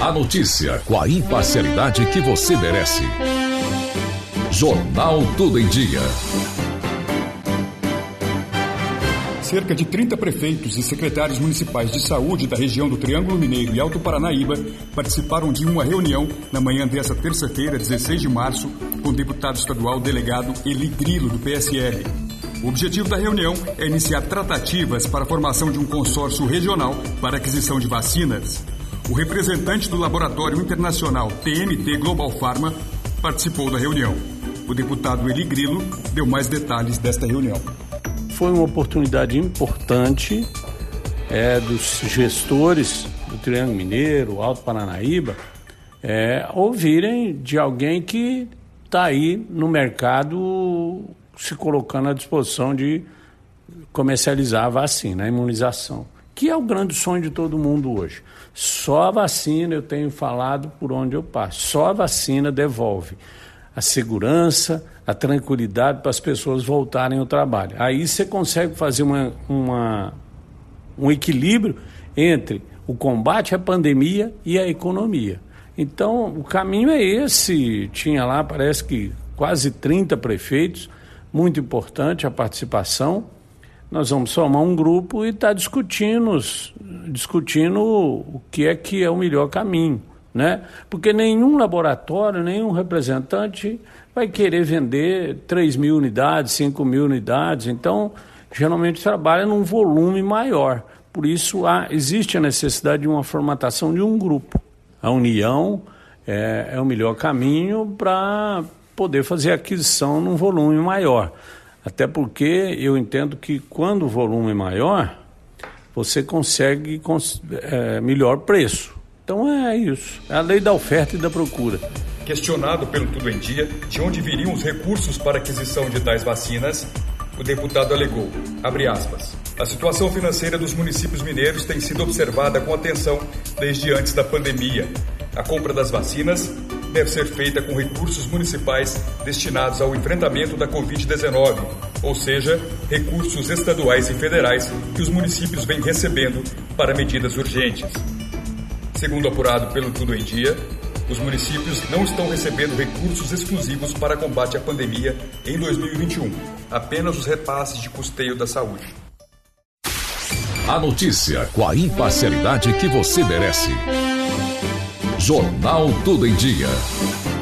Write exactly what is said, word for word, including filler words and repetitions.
A notícia com a imparcialidade que você merece. Jornal Tudo em Dia. Cerca de trinta prefeitos e secretários municipais de saúde da região do Triângulo Mineiro e Alto Paranaíba participaram de uma reunião na manhã desta terça-feira, dezesseis de março, com o deputado estadual delegado Eli Grilo, do P S L. O objetivo da reunião é iniciar tratativas para a formação de um consórcio regional para aquisição de vacinas. O representante do laboratório internacional T M T Global Pharma participou da reunião. O deputado Eli Grilo deu mais detalhes desta reunião. Foi uma oportunidade importante é, dos gestores do Triângulo Mineiro, Alto Paranaíba, é, ouvirem de alguém que está aí no mercado se colocando à disposição de comercializar a vacina, a imunização, que é o grande sonho de todo mundo hoje. Só a vacina, eu tenho falado por onde eu passo, só a vacina devolve a segurança, a tranquilidade para as pessoas voltarem ao trabalho. Aí você consegue fazer uma, uma, um equilíbrio entre o combate à pandemia e a economia. Então, o caminho é esse. Tinha lá, parece que quase trinta prefeitos, muito importante a participação. Nós vamos formar um grupo e estar discutindo, discutindo o que é que é o melhor caminho, né? Porque nenhum laboratório, nenhum representante vai querer vender três mil unidades, cinco mil unidades. Então, geralmente trabalha num volume maior. Por isso, há, existe a necessidade de uma formatação de um grupo. A união é, é o melhor caminho para poder fazer aquisição num volume maior. Até porque eu entendo que quando o volume é maior, você consegue cons- é, melhor preço. Então é isso, é a lei da oferta e da procura. Questionado pelo Tudo em Dia de onde viriam os recursos para a aquisição de tais vacinas, o deputado alegou, abre aspas, a situação financeira dos municípios mineiros tem sido observada com atenção desde antes da pandemia. A compra das vacinas deve ser feita com recursos municipais destinados ao enfrentamento da covid dezenove, ou seja, recursos estaduais e federais que os municípios vêm recebendo para medidas urgentes. Segundo apurado pelo Tudo em Dia, os municípios não estão recebendo recursos exclusivos para combate à pandemia em dois mil e vinte e um, apenas os repasses de custeio da saúde. A notícia com a imparcialidade que você merece. Jornal Tudo em Dia.